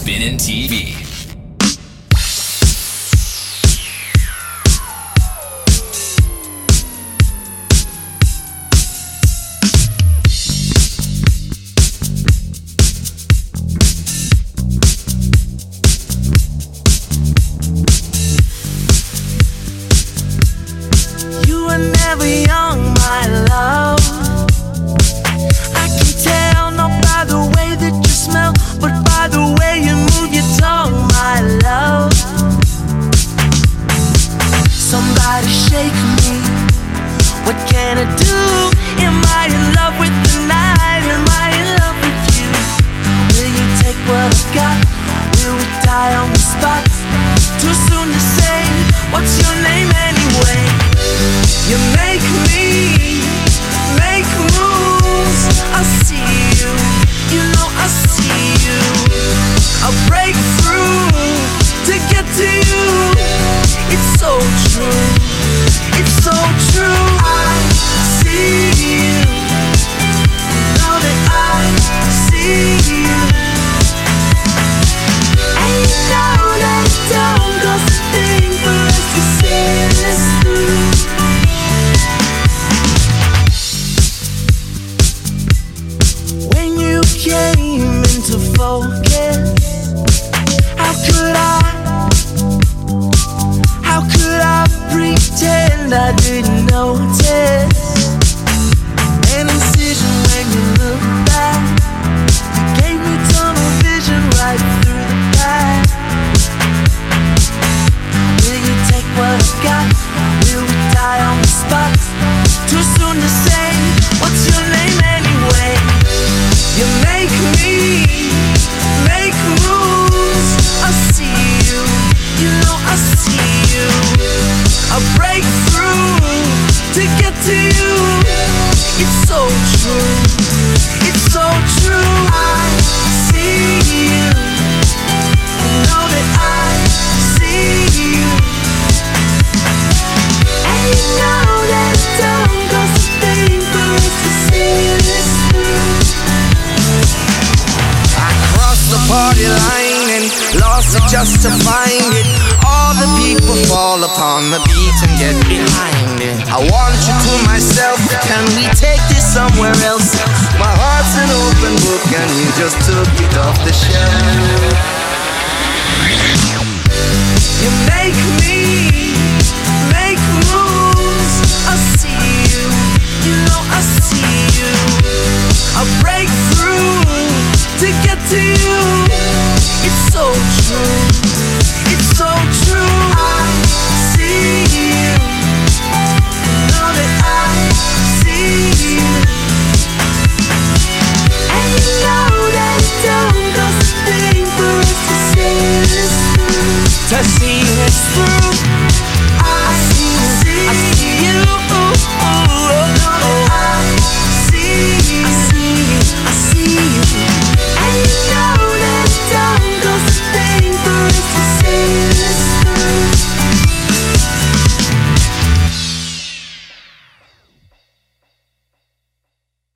Spinnin' TV. You were never young, my love. I can tell not by the way that you smell, but by the way you move your tongue, my love. Somebody shake me. What can I do? Am I in love with the night? Am I in love with you? Will you take what I've got? Will we die on the spot? Too soon to say. What's your name anyway? You make me make moves. I see you, you know I see you. I break through to get to you. It's so true, it's so true. I see you, know that I see you. And you know that it don't cost a thing for us to see this through. When you came into focus, how could I pretend I didn't notice? An incision when you look back, you gave me tunnel vision right through the back. Will you take what I've got? Will we die on the spot? Too soon to say. What's your name anyway? You make me make moves. I see you, you know I see you. I break through to get to you. It's so true, it's so true. I see you, know that I see you. And you know that it don't cost a thing for us to see this through. I crossed the party line and lost it just to find it. All the people fall upon the beat and get behind it. I want you to myself, can we take this somewhere else? My heart's an open book and you just took it off the shelf. You make me make moves. I see you, you know I see you. I break through to get to you. It's so true, it's so true. I see you, know that I see you. And you know that it don't cost a thing for us to see this through. To see this through. I see you,